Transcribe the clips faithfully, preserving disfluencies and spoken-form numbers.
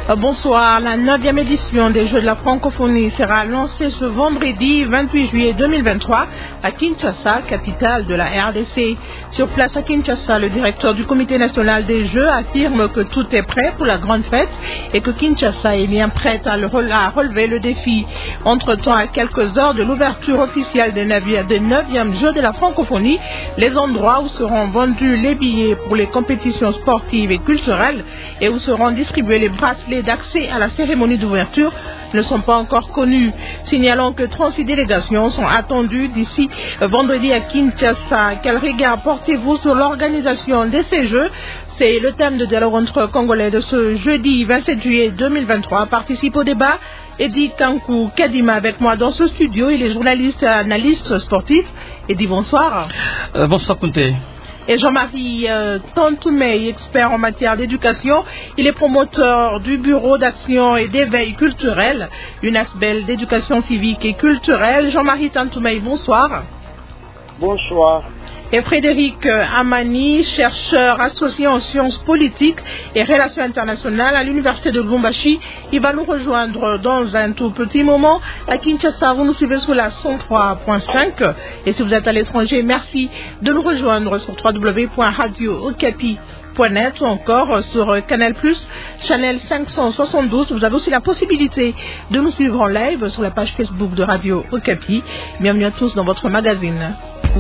Bonsoir, la neuvième édition des Jeux de la francophonie sera lancée ce vendredi vingt-huit juillet deux mille vingt-trois à Kinshasa, capitale de la R D C. Sur place à Kinshasa, le directeur du comité national des Jeux affirme que tout est prêt pour la grande fête et que Kinshasa est bien prête à, le, à relever le défi. Entre-temps, à quelques heures de l'ouverture officielle des neuvièmes Jeux de la francophonie, les endroits où seront vendus les billets pour les compétitions sportives et culturelles et où seront distribués les bracelets d'accès à la cérémonie d'ouverture ne sont pas encore connus. Signalons que trente-six délégations sont attendues d'ici vendredi à Kinshasa. Quel regard portez-vous sur l'organisation de ces Jeux? C'est le thème de dialogue entre Congolais de ce jeudi vingt-sept juillet deux mille vingt-trois. Participe au débat Eddie Kankou Kadima avec moi dans ce studio. Il est journaliste et analyste sportif. Eddie, bonsoir. Euh, bonsoir, Kunte. Et Jean-Marie euh, Tantoumey, expert en matière d'éducation. Il est promoteur du Bureau d'action et d'éveil culturel, une aspect d'éducation civique et culturelle. Jean-Marie Tantoumey, bonsoir. Bonsoir. Et Frédéric Amani, chercheur associé en sciences politiques et relations internationales à l'université de Lubumbashi. Il va nous rejoindre dans un tout petit moment. À Kinshasa, vous nous suivez sur la cent trois point cinq. Et si vous êtes à l'étranger, merci de nous rejoindre sur w w w point radio okapi point net ou encore sur Canal plus, Channel cinq cent soixante-douze. Vous avez aussi la possibilité de nous suivre en live sur la page Facebook de Radio Okapi. Bienvenue à tous dans votre magazine.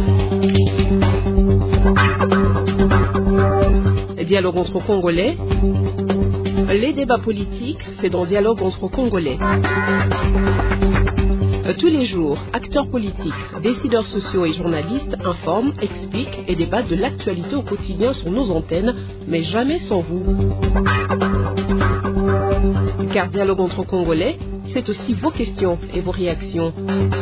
Dialogue entre Congolais. Les débats politiques, c'est dans Dialogue entre Congolais. Tous les jours, acteurs politiques, décideurs sociaux et journalistes informent, expliquent et débattent de l'actualité au quotidien sur nos antennes, mais jamais sans vous. Car Dialogue entre Congolais, c'est aussi vos questions et vos réactions.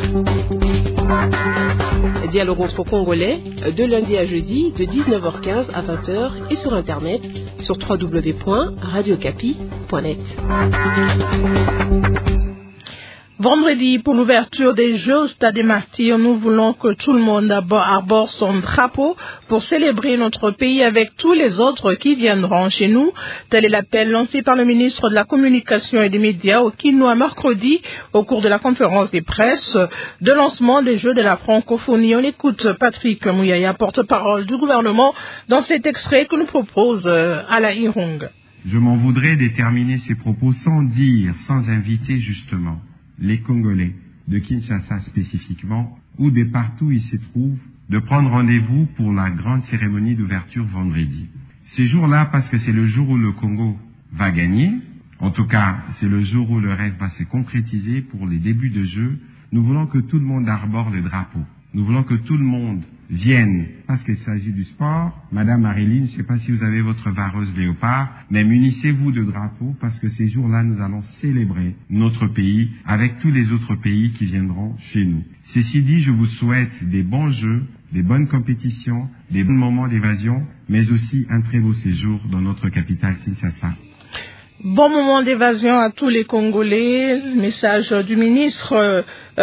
Dialogue entre Congolais, de lundi à jeudi, de dix-neuf heures quinze à vingt heures et sur Internet, sur w w w point radio okapi point net. Vendredi, pour l'ouverture des Jeux au Stade des Martyrs, nous voulons que tout le monde arbore son drapeau pour célébrer notre pays avec tous les autres qui viendront chez nous. Tel est l'appel lancé par le ministre de la Communication et des Médias au Kinois mercredi au cours de la conférence des presses de lancement des Jeux de la francophonie. On écoute Patrick Mouyaya, porte-parole du gouvernement, dans cet extrait que nous propose Ala Irung. Je m'en voudrais de terminer ces propos sans dire, sans inviter justement les Congolais, de Kinshasa spécifiquement, ou de partout où ils se trouvent, de prendre rendez-vous pour la grande cérémonie d'ouverture vendredi. Ces jours-là, parce que c'est le jour où le Congo va gagner, en tout cas, c'est le jour où le rêve va se concrétiser pour les débuts de jeu, nous voulons que tout le monde arbore le drapeau. Nous voulons que tout le monde vienne, parce qu'il s'agit du sport. Madame Marilyn, je ne sais pas si vous avez votre vareuse léopard, mais munissez-vous de drapeaux, parce que ces jours-là, nous allons célébrer notre pays avec tous les autres pays qui viendront chez nous. Ceci dit, je vous souhaite des bons jeux, des bonnes compétitions, des bons moments d'évasion, mais aussi un très beau séjour dans notre capitale Kinshasa. Bon moment d'évasion à tous les Congolais. Message du ministre euh,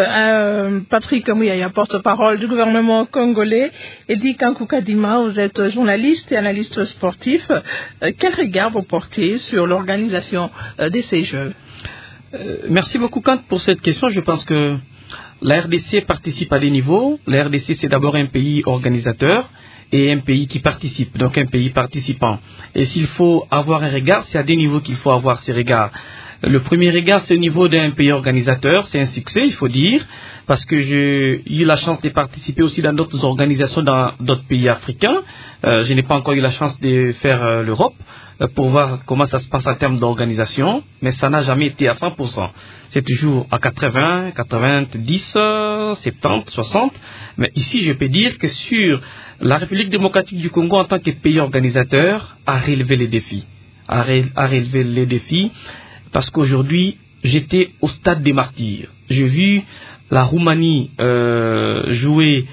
euh, Patrick Mouyaya, porte-parole du gouvernement congolais. Eddie Kankou Kadima, vous êtes journaliste et analyste sportif. Euh, quel regard vous portez sur l'organisation euh, de ces Jeux? euh, Merci beaucoup, Kant, pour cette question. Je pense que la R D C participe à des niveaux. La R D C, c'est d'abord un pays organisateur et un pays qui participe, donc un pays participant. Et s'il faut avoir un regard, c'est à des niveaux qu'il faut avoir ces regards. Le premier regard, c'est au niveau d'un pays organisateur, c'est un succès, il faut dire, parce que j'ai eu la chance de participer aussi dans d'autres organisations dans d'autres pays africains. Euh, je n'ai pas encore eu la chance de faire euh, l'Europe euh, pour voir comment ça se passe en termes d'organisation, mais ça n'a jamais été à cent pour cent. C'est toujours à quatre-vingts, quatre-vingt-dix, soixante-dix, soixante. Mais ici, je peux dire que sur la République démocratique du Congo, en tant que pays organisateur, a relevé les défis. A, ré, a relevé les défis parce qu'aujourd'hui, j'étais au Stade des Martyrs. J'ai vu la Roumanie euh, jouer,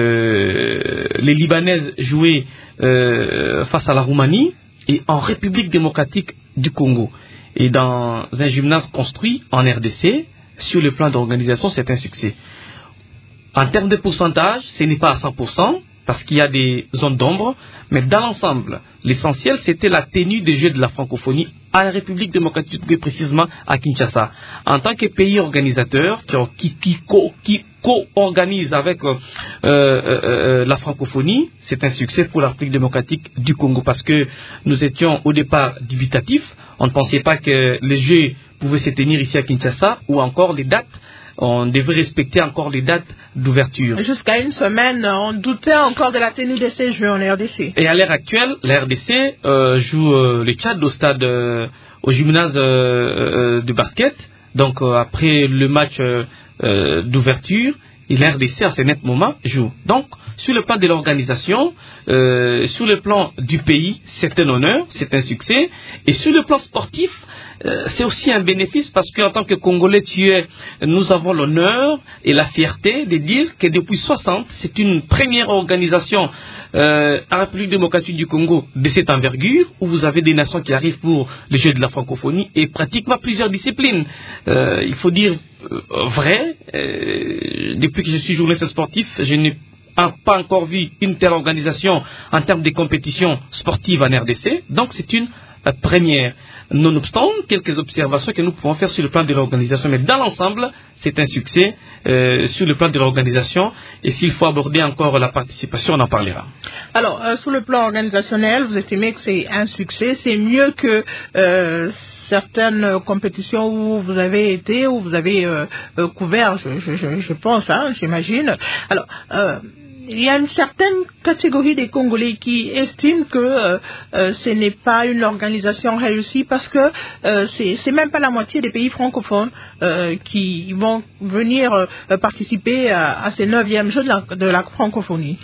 euh, les Libanaises jouer euh, face à la Roumanie et en République démocratique du Congo. Et dans un gymnase construit en R D C, sur le plan d'organisation, c'est un succès. En termes de pourcentage, ce n'est pas à cent pour cent, parce qu'il y a des zones d'ombre, mais dans l'ensemble, l'essentiel, c'était la tenue des Jeux de la francophonie à la République démocratique du Congo, précisément à Kinshasa. En tant que pays organisateur, qui, qui, qui co-organise avec euh, euh, euh, la francophonie, c'est un succès pour la République démocratique du Congo, parce que nous étions au départ dubitatifs. On ne pensait pas que les Jeux pouvaient se tenir ici à Kinshasa, ou encore les dates. On devait respecter encore les dates d'ouverture. Jusqu'à une semaine, on doutait encore de la tenue de ces Jeux en R D C. Et à l'heure actuelle, la R D C euh, joue euh, le Tchad au stade, euh, au gymnase euh, euh, de basket. Donc euh, après le match euh, euh, d'ouverture, et la R D C à ce net moment joue. Donc sur le plan de l'organisation, euh, sur le plan du pays, c'est un honneur, c'est un succès. Et sur le plan sportif, Euh, c'est aussi un bénéfice, parce qu'en tant que Congolais, tu es, nous avons l'honneur et la fierté de dire que depuis soixante, c'est une première organisation euh, à la République démocratique du Congo de cette envergure, où vous avez des nations qui arrivent pour les Jeux de la francophonie et pratiquement plusieurs disciplines. Euh, il faut dire euh, vrai, euh, depuis que je suis journaliste sportif, je n'ai pas encore vu une telle organisation en termes de compétitions sportives en R D C, donc c'est une euh, première. Nonobstant quelques observations que nous pouvons faire sur le plan de l'organisation, mais dans l'ensemble, c'est un succès euh, sur le plan de l'organisation, et s'il faut aborder encore la participation, on en parlera. Alors, euh, sur le plan organisationnel, vous estimez que c'est un succès, c'est mieux que euh, certaines compétitions où vous avez été, où vous avez euh, euh, couvert, je, je, je pense, hein, j'imagine. Alors, euh, il y a une certaine catégorie des Congolais qui estiment que euh, euh, ce n'est pas une organisation réussie, parce que euh, c'est, c'est même pas la moitié des pays francophones euh, qui vont venir euh, participer à, à ces neuvièmes Jeux de la, de la francophonie.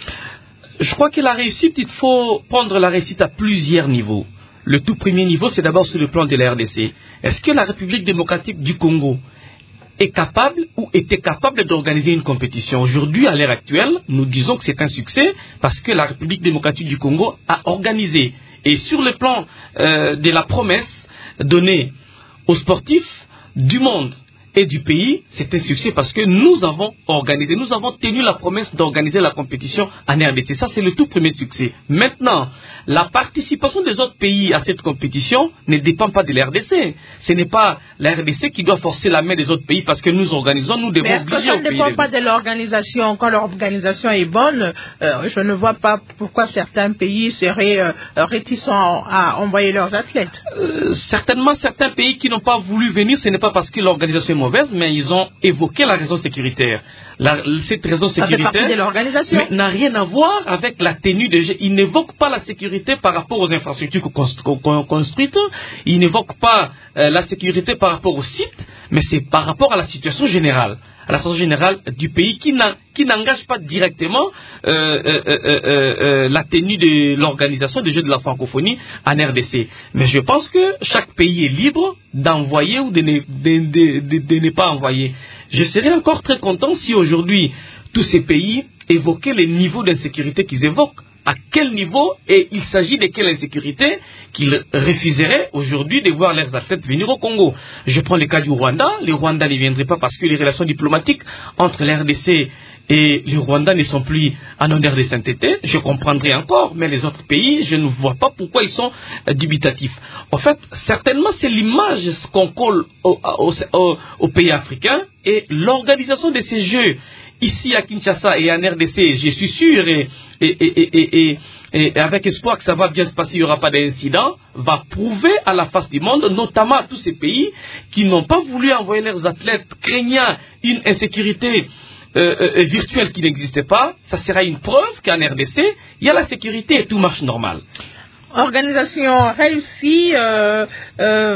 Je crois que la réussite, il faut prendre la réussite à plusieurs niveaux. Le tout premier niveau, c'est d'abord sur le plan de la R D C. Est-ce que la République démocratique du Congo est capable ou était capable d'organiser une compétition? Aujourd'hui, à l'heure actuelle, nous disons que c'est un succès, parce que la République démocratique du Congo a organisé. Et sur le plan euh, de la promesse donnée aux sportifs du monde et du pays, c'est un succès, parce que nous avons organisé, nous avons tenu la promesse d'organiser la compétition en R D C. Ça, c'est le tout premier succès. Maintenant, la participation des autres pays à cette compétition ne dépend pas de la R D C. Ce n'est pas la R D C qui doit forcer la main des autres pays, parce que nous organisons, nous devons obliger aux pays. Mais est-ce que ça ne dépend pas de l'organisation? Quand l'organisation est bonne, euh, je ne vois pas pourquoi certains pays seraient euh, réticents à envoyer leurs athlètes. Euh, certainement, certains pays qui n'ont pas voulu venir, ce n'est pas parce que l'organisation est mauvaise, mais ils ont évoqué la raison sécuritaire. La, cette raison sécuritaire n'a rien à voir avec la tenue des Jeux. Ils n'évoquent pas la sécurité par rapport aux infrastructures construites, ils n'évoquent pas euh, la sécurité par rapport au site, mais c'est par rapport à la situation générale, à la situation générale du pays, qui, n'a, qui n'engage pas directement euh, euh, euh, euh, la tenue de l'organisation des Jeux de la francophonie en R D C. Mais je pense que chaque pays est libre d'envoyer ou de ne, de, de, de, de ne pas envoyer. Je serais encore très content si aujourd'hui tous ces pays évoquaient les niveaux d'insécurité qu'ils évoquent. À quel niveau, et il s'agit de quelle insécurité qu'ils refuseraient aujourd'hui de voir leurs athlètes venir au Congo. Je prends le cas du Rwanda. Le Rwanda ne viendrait pas parce que les relations diplomatiques entre l'R D C et le Rwanda ne sont plus en honneur de sainteté. Je comprendrai encore, mais les autres pays, je ne vois pas pourquoi ils sont euh, dubitatifs. En fait, certainement, c'est l'image qu'on colle aux au, au, au pays africains, et l'organisation de ces Jeux ici à Kinshasa et en R D C, je suis sûr, et, et, et, et, et, et avec espoir que ça va bien se passer, il n'y aura pas d'incident, va prouver à la face du monde, notamment à tous ces pays qui n'ont pas voulu envoyer leurs athlètes, craignant une insécurité euh, euh, virtuelle qui n'existait pas. Ça sera une preuve qu'en R D C, il y a la sécurité et tout marche normal. Organisation réussie, euh, euh...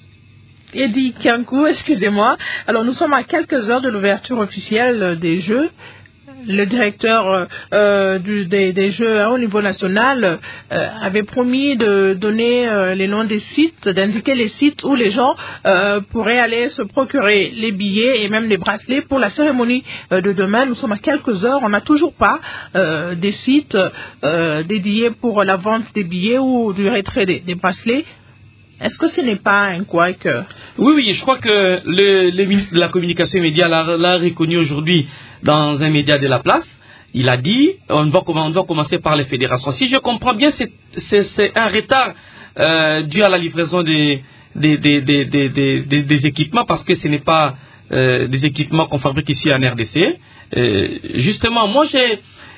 Eddie Kiankou, excusez-moi. Alors, nous sommes à quelques heures de l'ouverture officielle des Jeux. Le directeur euh, du, des, des Jeux hein, au niveau national euh, avait promis de donner euh, les noms des sites, d'indiquer les sites où les gens euh, pourraient aller se procurer les billets et même les bracelets pour la cérémonie euh, de demain. Nous sommes à quelques heures, on n'a toujours pas euh, des sites euh, dédiés pour la vente des billets ou du retrait des, des bracelets. Est-ce que ce n'est pas un couac? Oui, oui, je crois que le, le ministre de la Communication et Médias l'a, l'a reconnu aujourd'hui dans un média de la place. il a dit, on doit, on doit commencer par les fédérations. Si je comprends bien, c'est, c'est, c'est un retard euh, dû à la livraison des, des, des, des, des, des, des équipements, parce que ce n'est pas euh, des équipements qu'on fabrique ici en R D C. Euh, justement, moi, j'ai,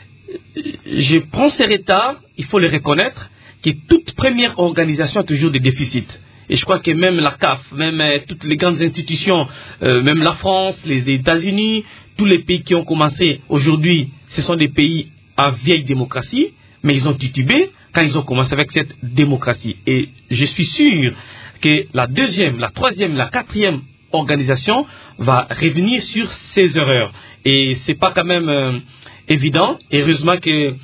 je prends ces retards, il faut les reconnaître, que toute première organisation a toujours des déficits. Et je crois que même la C A F, même euh, toutes les grandes institutions, euh, même la France, les États-Unis, tous les pays qui ont commencé aujourd'hui, ce sont des pays à vieille démocratie, mais ils ont titubé quand ils ont commencé avec cette démocratie. Et je suis sûr que la deuxième, la troisième, la quatrième organisation va revenir sur ces erreurs. Et c'est pas quand même euh, évident. Heureusement que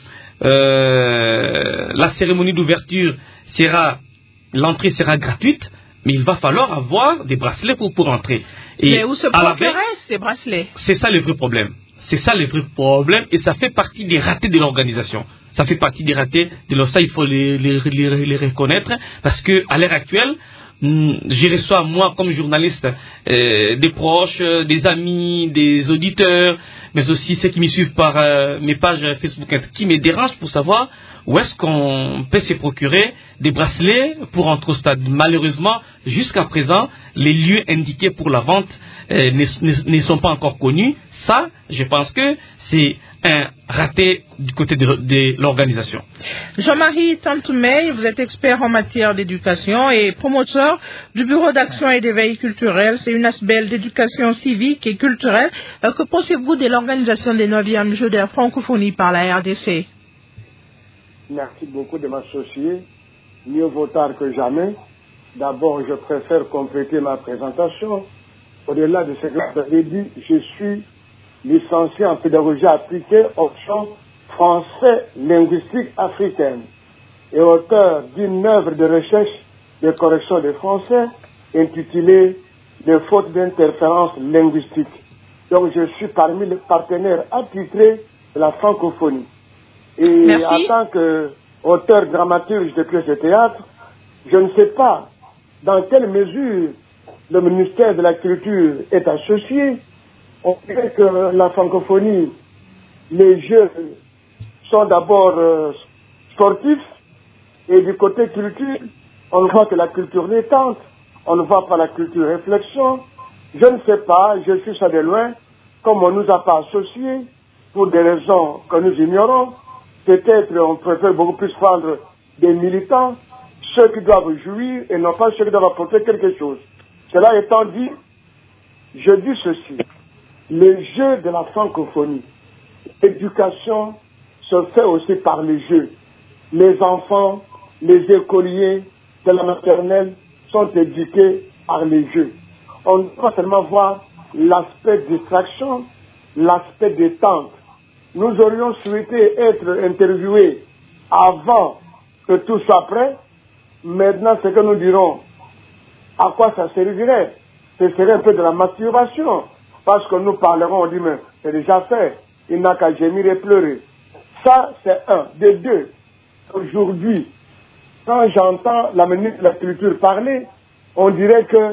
euh, la cérémonie d'ouverture sera, l'entrée sera gratuite, mais il va falloir avoir des bracelets pour, pour entrer. Et mais où se procureraient ces bracelets? C'est ça le vrai problème. C'est ça le vrai problème, et ça fait partie des ratés de l'organisation. Ça fait partie des ratés de l'O S A, il faut les, les, les, les reconnaître, parce que à l'heure actuelle, je reçois, moi, comme journaliste, euh, des proches, euh, des amis, des auditeurs, mais aussi ceux qui me suivent par euh, mes pages Facebook, qui me dérangent pour savoir où est-ce qu'on peut se procurer des bracelets pour entrer au stade. Malheureusement, jusqu'à présent, les lieux indiqués pour la vente euh, ne, ne, ne sont pas encore connus. Ça, je pense que c'est un raté du côté de, de l'organisation. Jean-Marie Tantoumey, vous êtes expert en matière d'éducation et promoteur du Bureau d'action et d'éveil culturel. C'est une aspect d'éducation civique et culturelle. Euh, que pensez-vous de l'organisation des neuvièmes Jeux de la francophonie par la R D C? Merci beaucoup de m'associer. Mieux vaut tard que jamais. D'abord, je préfère compléter ma présentation. Au-delà de ce que vous avez dit, je suis licencié en pédagogie appliquée, option français linguistique africaine, et auteur d'une œuvre de recherche de correction des français intitulée Les fautes d'interférence linguistique. Donc je suis parmi les partenaires attitrés de la francophonie. Et Merci. En tant qu'auteur dramaturge de pièces de théâtre, je ne sais pas dans quelle mesure le ministère de la Culture est associé. On dirait que la francophonie, les jeux sont d'abord euh, sportifs, et du côté culture, on voit que la culture détente, on ne voit pas la culture réflexion. Je ne sais pas, je suis ça de loin, comme on ne nous a pas associés, pour des raisons que nous ignorons. Peut-être on préfère beaucoup plus prendre des militants, ceux qui doivent jouir et non pas ceux qui doivent apporter quelque chose. Cela étant dit, je dis ceci. Les jeux de la francophonie, l'éducation se fait aussi par les jeux. Les enfants, les écoliers de la maternelle sont éduqués par les jeux. On ne peut pas seulement voir l'aspect distraction, l'aspect détente. Nous aurions souhaité être interviewés avant que tout soit prêt. Maintenant, ce que nous dirons, à quoi ça servirait? Ce serait un peu de la masturbation. Parce que nous parlerons, on dit, mais c'est déjà fait. Il n'a qu'à gémir et pleurer. Ça, c'est un. De deux, aujourd'hui, quand j'entends la ministre de la Culture parler, on dirait que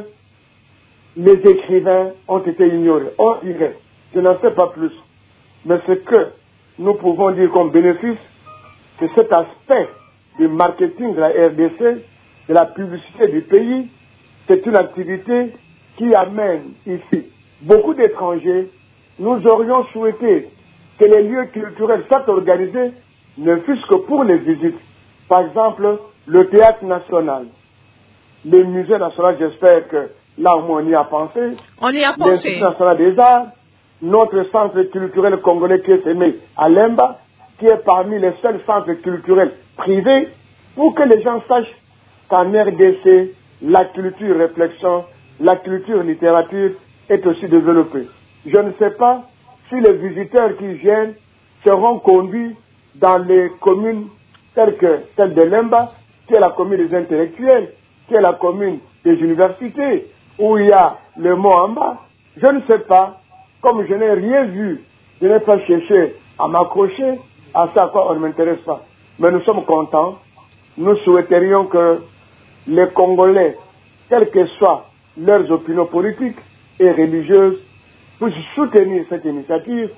les écrivains ont été ignorés. On dirait. Je n'en sais pas plus. Mais ce que nous pouvons dire comme bénéfice, c'est cet aspect du marketing de la R D C, de la publicité du pays. C'est une activité qui amène ici beaucoup d'étrangers. Nous aurions souhaité que les lieux culturels soient organisés, ne fût-ce que pour les visites. Par exemple, le théâtre national, les musées nationaux, j'espère que là au moins on y a pensé. On y a pensé. L'Institut national des arts, notre centre culturel congolais qui est aimé à Lemba, qui est parmi les seuls centres culturels privés, pour que les gens sachent qu'en R D C, la culture réflexion, la culture littérature est aussi développée. Je ne sais pas si les visiteurs qui viennent seront conduits dans les communes telles que celle de Lemba, qui est la commune des intellectuels, qui est la commune des universités, où il y a le mot en bas. Je ne sais pas. Comme je n'ai rien vu, je n'ai pas cherché à m'accrocher à ça à quoi on ne m'intéresse pas. Mais nous sommes contents. Nous souhaiterions que les Congolais, quelles que soient leurs opinions politiques et religieuses, puissent soutenir cette initiative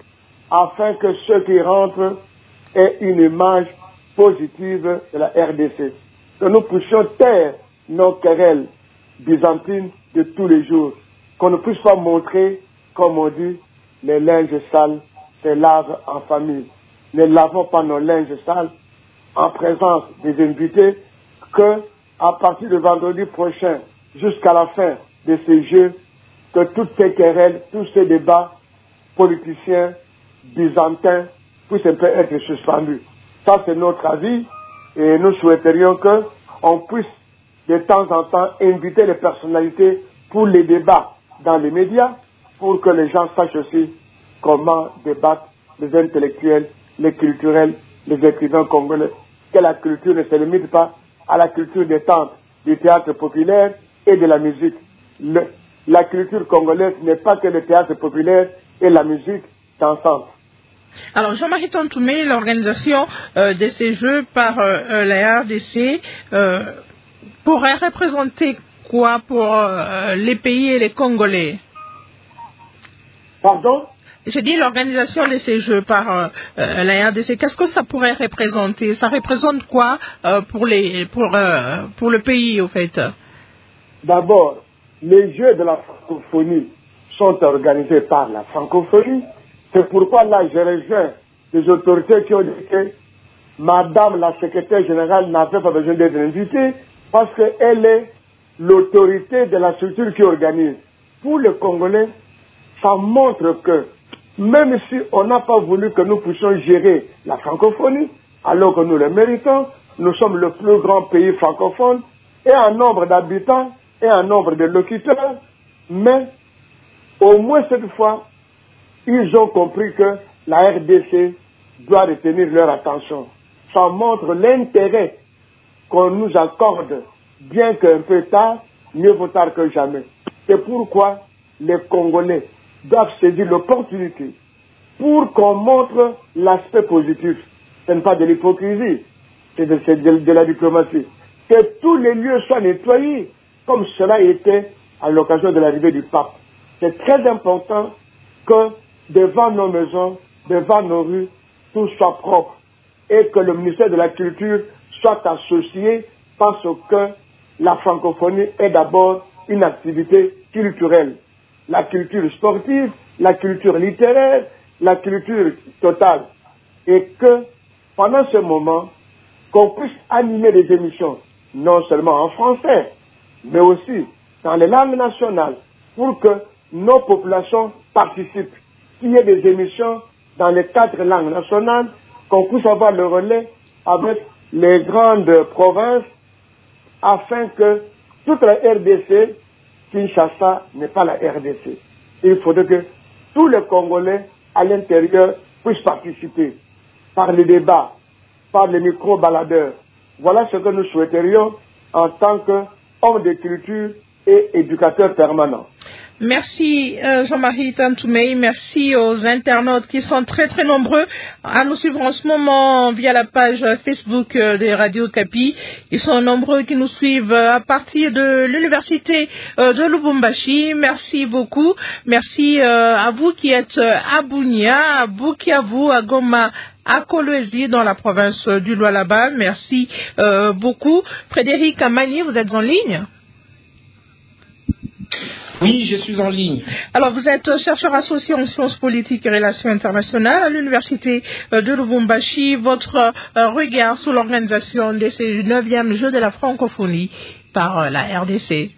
afin que ceux qui rentrent aient une image positive de la R D C. Que nous puissions taire nos querelles byzantines de tous les jours. Qu'on ne puisse pas montrer, comme on dit, les linges sales se lavent en famille. Ne lavons pas nos linges sales en présence des invités, que à partir de vendredi prochain, jusqu'à la fin de ces jeux, que toutes ces querelles, tous ces débats politiciens, byzantins, puissent un peu être suspendus. Ça, c'est notre avis, et nous souhaiterions qu'on puisse de temps en temps inviter les personnalités pour les débats dans les médias, pour que les gens sachent aussi comment débattent les intellectuels, les culturels, les écrivains congolais, que la culture ne se limite pas à la culture des tentes, du théâtre populaire et de la musique. Le, la culture congolaise n'est pas que le théâtre populaire et la musique ensemble. Alors, Jean-Marie Tantoumé, l'organisation euh, de ces Jeux par euh, la R D C euh, pourrait représenter quoi pour euh, les pays et les Congolais? Pardon? J'ai dit l'organisation de ces Jeux par euh, la R D C. Qu'est-ce que ça pourrait représenter? Ça représente quoi euh, pour, les, pour, euh, pour le pays, au fait? D'abord, les Jeux de la francophonie sont organisés par la francophonie. C'est pourquoi là, je rejoins les autorités qui ont dit que Madame la secrétaire générale n'avait pas besoin d'être invitée parce qu'elle est l'autorité de la structure qui organise. Pour les Congolais, ça montre que même si on n'a pas voulu que nous puissions gérer la francophonie, alors que nous le méritons, nous sommes le plus grand pays francophone, et en nombre d'habitants, et en nombre de locuteurs, mais au moins cette fois, ils ont compris que la R D C doit retenir leur attention. Ça montre l'intérêt qu'on nous accorde, bien qu'un peu tard, mieux vaut tard que jamais. C'est pourquoi les Congolais doivent saisir l'opportunité pour qu'on montre l'aspect positif. Ce n'est pas de l'hypocrisie, c'est de, de, de la diplomatie. Que tous les lieux soient nettoyés, comme cela était à l'occasion de l'arrivée du pape. C'est très important que devant nos maisons, devant nos rues, tout soit propre et que le ministère de la Culture soit associé parce que la francophonie est d'abord une activité culturelle. La culture sportive, la culture littéraire, la culture totale. Et que pendant ce moment, qu'on puisse animer des émissions, non seulement en français, mais aussi dans les langues nationales, pour que nos populations participent. Qu'il y ait des émissions dans les quatre langues nationales, qu'on puisse avoir le relais avec les grandes provinces, afin que toute la R D C, Kinshasa n'est pas la R D C. Il faudrait que tous les Congolais à l'intérieur puissent participer par les débats, par les micro-baladeurs. Voilà ce que nous souhaiterions en tant qu'hommes de culture et éducateurs permanents. Merci euh, Jean-Marie Tantoumé, merci aux internautes qui sont très très nombreux à nous suivre en ce moment via la page Facebook euh, de Radio Okapi. Ils sont nombreux qui nous suivent euh, à partir de l'université euh, de Lubumbashi. Merci beaucoup. Merci euh, à vous qui êtes à Bunia, à Bukavu, à Goma, à Kolwezi dans la province du Lualaba. Merci euh, beaucoup. Frédéric Amani, vous êtes en ligne? Oui, je suis en ligne. Alors, vous êtes chercheur associé en sciences politiques et relations internationales à l'université de Lubumbashi. Votre regard sur l'organisation de ces neuvièmes Jeux de la francophonie par la R D C.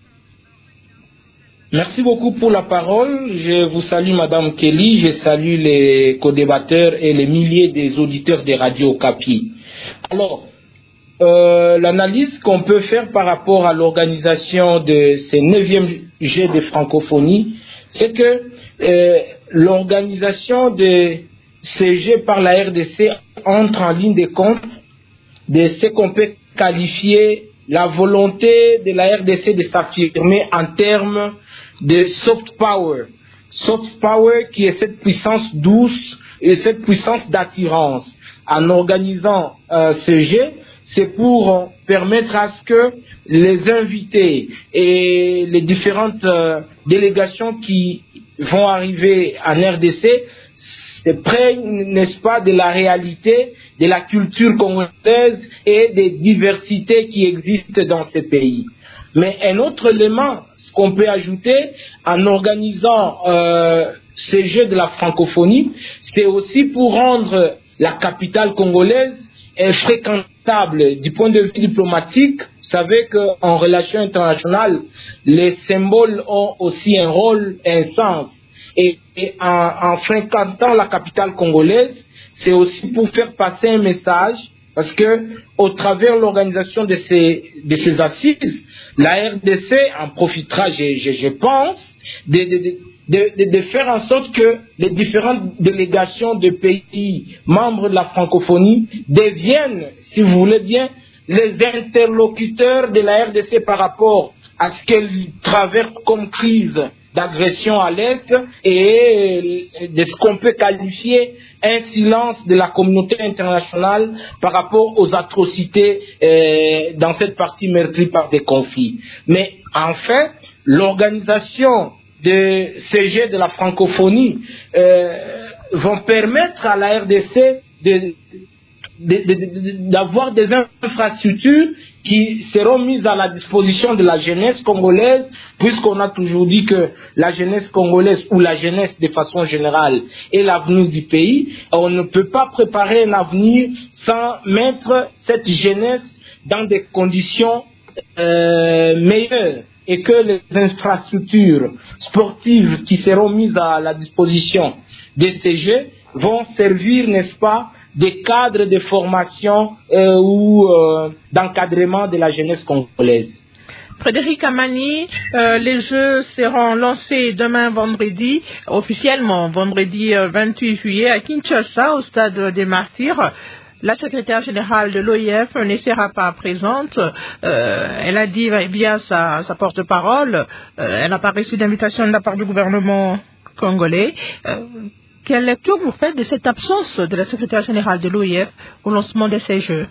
Merci beaucoup pour la parole. Je vous salue, Madame Kelly. Je salue les co-débatteurs et les milliers des auditeurs des radios Okapi. Alors, Euh, l'analyse qu'on peut faire par rapport à l'organisation de ces neuvièmes Jeux de francophonie, c'est que euh, l'organisation de ces Jeux par la R D C entre en ligne de compte de ce qu'on peut qualifier la volonté de la R D C de s'affirmer en termes de soft power. Soft power qui est cette puissance douce et cette puissance d'attirance. En organisant euh, ces Jeux, c'est pour permettre à ce que les invités et les différentes euh, délégations qui vont arriver en R D C prennent, n'est-ce pas, de la réalité, de la culture congolaise et des diversités qui existent dans ces pays. Mais un autre élément, ce qu'on peut ajouter en organisant euh, ces Jeux de la francophonie, c'est aussi pour rendre la capitale congolaise est fréquentable du point de vue diplomatique. Vous savez qu'en relations internationales, les symboles ont aussi un rôle et un sens. Et, et en, en fréquentant la capitale congolaise, c'est aussi pour faire passer un message, parce que au travers de l'organisation de ces, de ces assises, la R D C en profitera, je, je, je pense, de, de, de De, de, de faire en sorte que les différentes délégations de pays membres de la francophonie deviennent, si vous voulez bien, les interlocuteurs de la R D C par rapport à ce qu'elle traverse comme crise d'agression à l'Est et de ce qu'on peut qualifier un silence de la communauté internationale par rapport aux atrocités euh, dans cette partie meurtrie par des conflits. Mais en fait, l'organisation de ces Jeux de la francophonie euh, vont permettre à la R D C de, de, de, de, d'avoir des infrastructures qui seront mises à la disposition de la jeunesse congolaise, puisqu'on a toujours dit que la jeunesse congolaise ou la jeunesse de façon générale est l'avenir du pays. On ne peut pas préparer un avenir sans mettre cette jeunesse dans des conditions euh, meilleures. Et que les infrastructures sportives qui seront mises à la disposition de ces Jeux vont servir, n'est-ce pas, des cadres de formation euh, ou euh, d'encadrement de la jeunesse congolaise. Frédéric Amani, euh, les Jeux seront lancés demain vendredi, officiellement vendredi euh, vingt-huit juillet à Kinshasa, au stade des Martyrs. La secrétaire générale de l'O I F ne sera pas présente. Euh, elle a dit via sa, sa porte-parole, euh, elle n'a pas reçu d'invitation de la part du gouvernement congolais. Euh, quelle lecture vous faites de cette absence de la secrétaire générale de l'O I F au lancement de ces Jeux?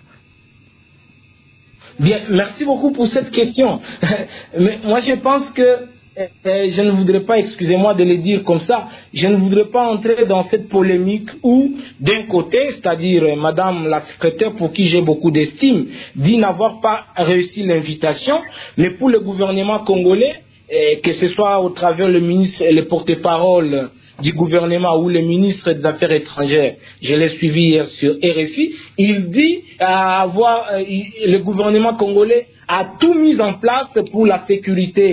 Bien, merci beaucoup pour cette question. Mais moi, je pense que Euh, je ne voudrais pas, excusez-moi de le dire comme ça, je ne voudrais pas entrer dans cette polémique où, d'un côté, c'est-à-dire euh, Madame la secrétaire pour qui j'ai beaucoup d'estime, dit n'avoir pas réussi l'invitation, mais pour le gouvernement congolais, euh, que ce soit au travers le ministre et le porte-parole du gouvernement ou le ministre des Affaires étrangères, je l'ai suivi hier sur R F I, il dit avoir, euh, le gouvernement congolais a tout mis en place pour la sécurité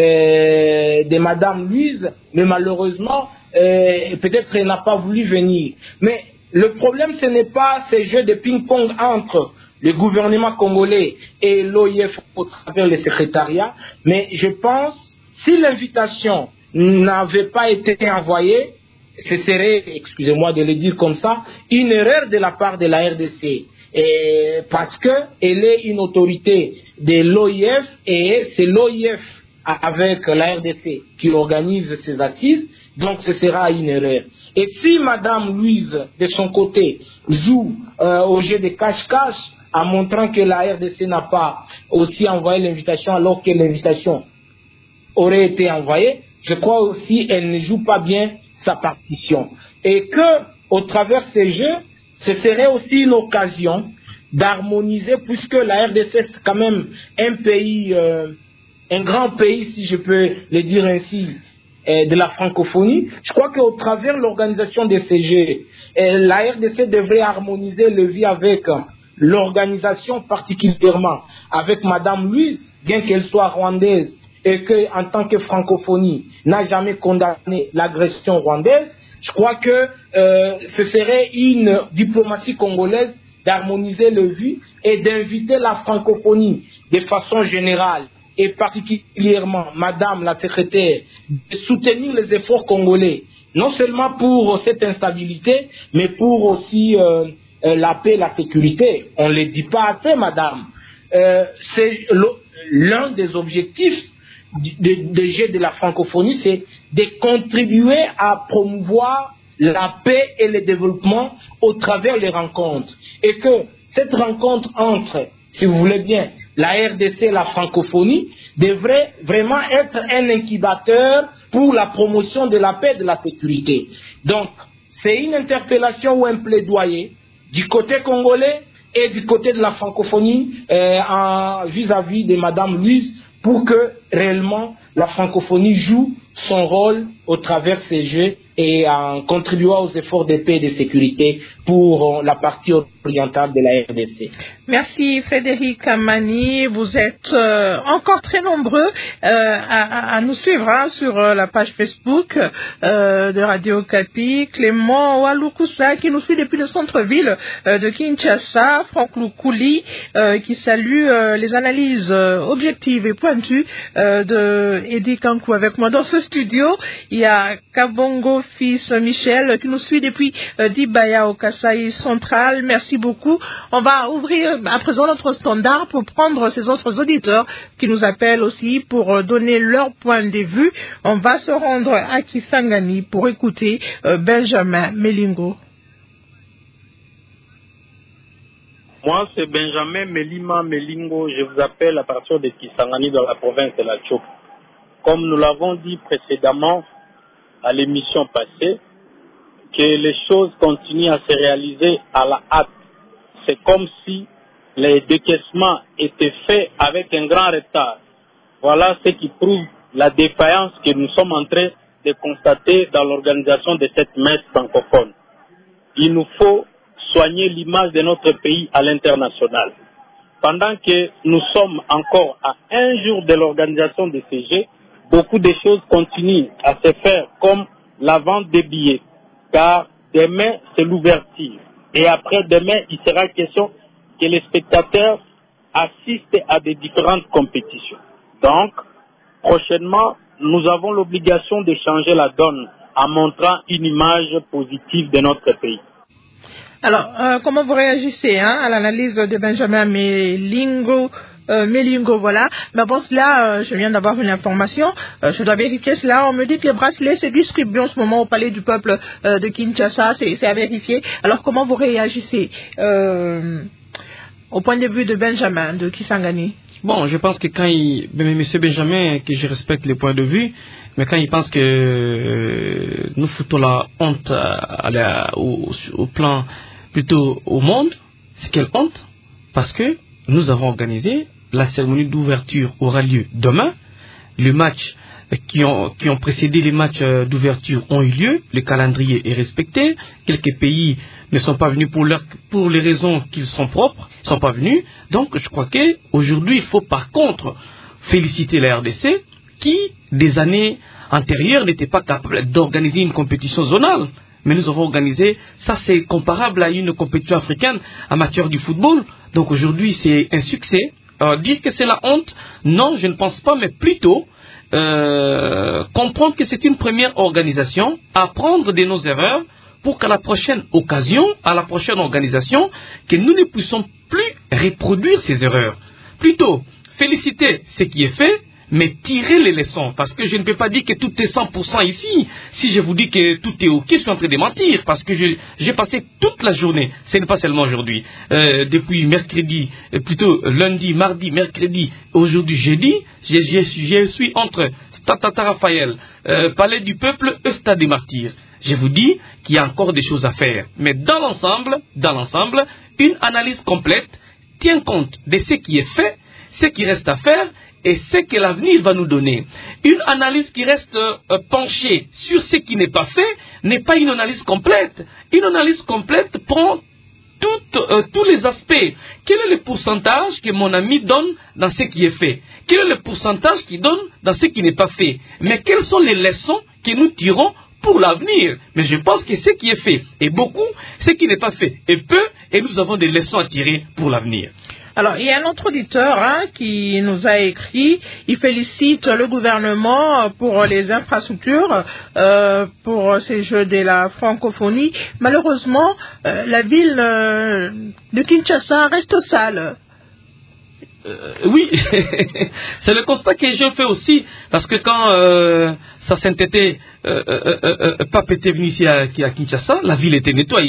Euh, de Madame Louise, mais malheureusement, euh, peut-être elle n'a pas voulu venir. Mais le problème, ce n'est pas ces jeux de ping-pong entre le gouvernement congolais et l'O I F au travers le secrétariat, mais je pense, si l'invitation n'avait pas été envoyée, ce serait, excusez-moi de le dire comme ça, une erreur de la part de la R D C. Et parce qu'elle est une autorité de l'O I F et c'est l'O I F avec la R D C qui organise ces assises, donc ce sera une erreur. Et si Madame Louise, de son côté, joue euh, au jeu de cache-cache en montrant que la R D C n'a pas aussi envoyé l'invitation alors que l'invitation aurait été envoyée, je crois aussi qu'elle ne joue pas bien sa partition. Et que, au travers de ces jeux, ce serait aussi une occasion d'harmoniser, puisque la R D C c'est quand même un pays... Euh, un grand pays, si je peux le dire ainsi, euh, de la francophonie. Je crois qu'au travers de l'organisation de ces Jeux, euh, la R D C devrait harmoniser le vie avec euh, l'organisation, particulièrement avec Madame Louise, bien qu'elle soit rwandaise et qu'en tant que francophonie, n'a jamais condamné l'agression rwandaise. Je crois que euh, ce serait une diplomatie congolaise d'harmoniser le vie et d'inviter la francophonie de façon générale, et particulièrement Madame la secrétaire, de soutenir les efforts congolais, non seulement pour cette instabilité, mais pour aussi euh, euh, la paix et la sécurité. On ne le dit pas assez, Madame. Euh, c'est l'un des objectifs des de Jeux de la francophonie, c'est de contribuer à promouvoir la paix et le développement au travers des rencontres. Et que cette rencontre entre, si vous voulez bien, la R D C et la francophonie devrait vraiment être un incubateur pour la promotion de la paix et de la sécurité. Donc, c'est une interpellation ou un plaidoyer du côté congolais et du côté de la francophonie euh, en, vis-à-vis de Madame Louise pour que réellement la francophonie joue son rôle au travers de ces jeux et en contribuant aux efforts de paix et de sécurité pour euh, la partie orientale de la R D C. Merci Frédéric Amani, vous êtes euh, encore très nombreux euh, à, à nous suivre hein, sur euh, la page Facebook euh, de Radio Okapi. Clément Walukusa qui nous suit depuis le centre-ville euh, de Kinshasa, Franck Loukouli euh, qui salue euh, les analyses euh, objectives et pointues euh, de Eddie Kankou avec moi dans ce studio. Il y a Kabongo fils Michel qui nous suit depuis euh, Dibaya au Kasaï central. Merci beaucoup. On va ouvrir à présent notre standard pour prendre ces autres auditeurs qui nous appellent aussi pour euh, donner leur point de vue. On va se rendre à Kisangani pour écouter euh, Benjamin Melingo. Moi, c'est Benjamin Melima Melingo. Je vous appelle à partir de Kisangani dans la province de la Tchoup. Comme nous l'avons dit précédemment à l'émission passée, que les choses continuent à se réaliser à la hâte. C'est comme si les décaissements étaient faits avec un grand retard. Voilà ce qui prouve la défaillance que nous sommes en train de constater dans l'organisation de cette messe francophone. Il nous faut soigner l'image de notre pays à l'international. Pendant que nous sommes encore à un jour de l'organisation de ces Jeux, beaucoup de choses continuent à se faire comme la vente des billets, car demain c'est l'ouverture. Et après demain, il sera question que les spectateurs assistent à des différentes compétitions. Donc, prochainement, nous avons l'obligation de changer la donne en montrant une image positive de notre pays. Alors, euh, comment vous réagissez hein, à l'analyse de Benjamin Melingo Euh, Melingo, voilà. Mais bon, cela, euh, je viens d'avoir une information. Euh, je dois vérifier cela. On me dit que les bracelets se distribuent en ce moment au Palais du Peuple euh, de Kinshasa. C'est, c'est à vérifier. Alors, comment vous réagissez euh, au point de vue de Benjamin, de Kisangani? Bon, je pense que quand il... M. Benjamin, que je respecte les points de vue, mais quand il pense que euh, nous foutons la honte à, à la, au, au plan, plutôt au monde, c'est quelle honte? Parce que nous avons organisé, la cérémonie d'ouverture aura lieu demain. Les matchs qui ont, qui ont précédé les matchs d'ouverture ont eu lieu. Le calendrier est respecté. Quelques pays ne sont pas venus pour, leur, pour les raisons qu'ils sont propres, ne sont pas venus. Donc je crois qu'aujourd'hui, il faut par contre féliciter la R D C qui, des années antérieures, n'était pas capable d'organiser une compétition zonale. Mais nous avons organisé, ça c'est comparable à une compétition africaine en matière du football. Donc aujourd'hui c'est un succès. Euh, dire que c'est la honte, non, je ne pense pas, mais plutôt euh, comprendre que c'est une première organisation, apprendre de nos erreurs pour qu'à la prochaine occasion, à la prochaine organisation, que nous ne puissions plus reproduire ces erreurs. Plutôt féliciter ce qui est fait, mais tirer les leçons, parce que je ne peux pas dire que tout est cent pour cent ici. Si je vous dis que tout est ok, je suis en train de mentir, parce que je, j'ai passé toute la journée, ce n'est pas seulement aujourd'hui, euh, depuis mercredi, euh, plutôt lundi, mardi, mercredi, aujourd'hui jeudi, je, je, je suis entre Stade Tata Raphaël, euh, Palais du Peuple et Stade des Martyrs. Je vous dis qu'il y a encore des choses à faire, mais dans l'ensemble, dans l'ensemble, une analyse complète tient compte de ce qui est fait, ce qui reste à faire, et ce que l'avenir va nous donner. Une analyse qui reste euh, penchée sur ce qui n'est pas fait n'est pas une analyse complète. Une analyse complète prend tout, euh, tous les aspects. Quel est le pourcentage que mon ami donne dans ce qui est fait? Quel est le pourcentage qu'il donne dans ce qui n'est pas fait? Mais quelles sont les leçons que nous tirons pour l'avenir? Mais je pense que ce qui est fait est beaucoup, ce qui n'est pas fait est peu, et nous avons des leçons à tirer pour l'avenir. Alors, il y a un autre auditeur hein, qui nous a écrit, il félicite le gouvernement pour les infrastructures, euh, pour ces Jeux de la francophonie. Malheureusement, euh, la ville euh, de Kinshasa reste sale. Euh, oui, c'est le constat que je fais aussi, parce que quand euh, sa sainteté, euh, euh, euh, euh, Pape était venu ici à, à Kinshasa, la ville était nettoyée.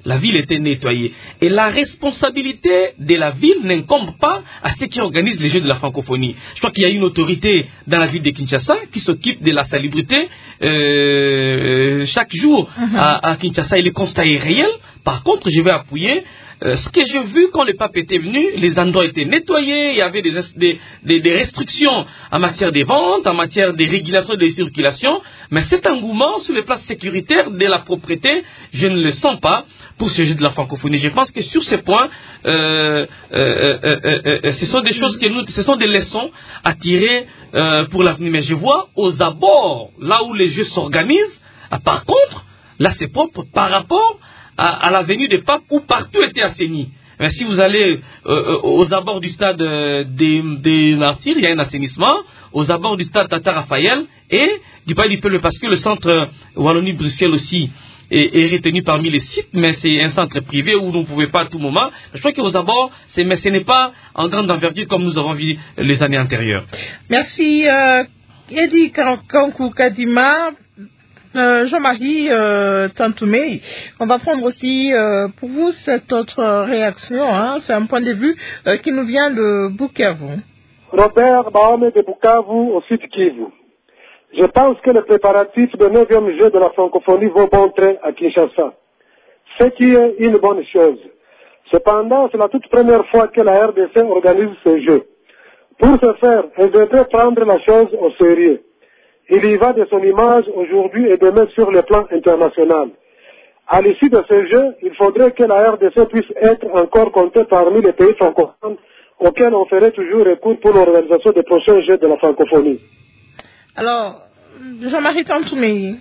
la ville était nettoyée. Et la responsabilité de la ville n'incombe pas à ceux qui organisent les Jeux de la francophonie. Je crois qu'il y a une autorité dans la ville de Kinshasa qui s'occupe de la salubrité euh, chaque jour uh-huh. à, à Kinshasa. Et le constat est réel. Par contre, je vais appuyer euh, ce que j'ai vu quand le pape était venu. Les endroits étaient nettoyés, il y avait des, des, des, des restrictions en matière de vente, en matière de régulation des circulations. Mais cet engouement sur les places sécuritaires de la propriété, je ne le sens pas pour ce jeu de la francophonie. Je pense que sur ces points, euh, euh, euh, euh, euh, ce sont des choses que nous, ce sont des leçons à tirer euh, pour l'avenir. Mais je vois aux abords, là où les jeux s'organisent, ah, par contre, là c'est propre par rapport à, à la venue des papes où partout était assaini. Mais si vous allez euh, aux abords du stade euh, des, des Martyrs, il y a un assainissement. Aux abords du stade Tata Raphaël et du Palais du Peuple, parce que le centre euh, Wallonie-Bruxelles aussi est, est retenu parmi les sites, mais c'est un centre privé où vous ne pouvez pas à tout moment. Je crois qu'aux abords, c'est, mais ce n'est pas en grande envergure comme nous avons vu les années antérieures. Merci, euh, Eddie Kankou Kadima. Euh, Jean-Marie euh, Tantoumé, on va prendre aussi euh, pour vous cette autre réaction, hein, c'est un point de vue euh, qui nous vient de Bukavu. Robert Baome de Bukavu au sud Kivu. Je pense que les préparatifs du neuvième jeu de la francophonie vont bon train à Kinshasa, ce qui est une bonne chose. Cependant, c'est la toute première fois que la R D C organise ce jeu. Pour ce faire, elle devrait prendre la chose au sérieux. Il y va de son image aujourd'hui et demain sur le plan international. À l'issue de ce jeu, il faudrait que la R D C puisse être encore comptée parmi les pays francophones auxquels on ferait toujours recours pour l'organisation des prochains Jeux de la francophonie. Alors, Jean-Marie Tantoumé.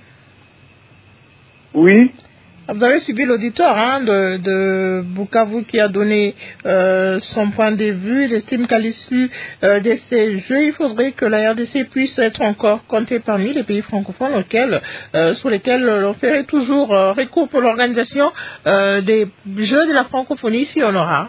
Oui. Vous avez suivi l'auditeur hein, de, de Bukavu qui a donné euh, son point de vue. Il estime qu'à l'issue euh, de ces Jeux, il faudrait que la R D C puisse être encore comptée parmi les pays francophones auxquels, euh, sur lesquels on ferait toujours euh, recours pour l'organisation euh, des Jeux de la francophonie, si on aura.